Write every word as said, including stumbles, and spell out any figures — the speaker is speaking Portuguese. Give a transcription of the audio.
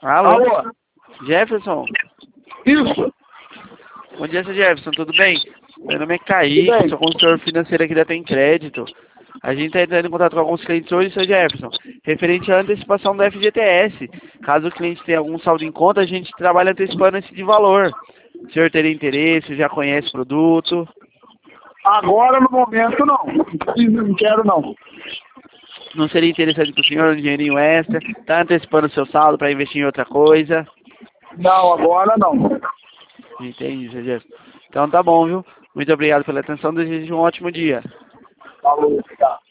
Alô? Alô? Jefferson? Isso. Bom dia, seu Jefferson, tudo bem? Meu nome é Kaique, Tudo bem. sou consultor financeiro aqui da Tem Crédito. A gente está entrando em contato com alguns clientes hoje, seu Jefferson, referente à antecipação do F G T S. Caso o cliente tenha algum saldo em conta, a gente trabalha antecipando esse de valor. O senhor teria interesse, já conhece o produto? Agora, no momento, não. Não quero, não. Não seria interessante para o senhor um dinheirinho extra? Está antecipando o seu saldo para investir em outra coisa? Não, agora não. Entendi, seu Jefferson. Então tá bom, viu? Muito obrigado pela atenção, desejo um ótimo dia. Falou, tá.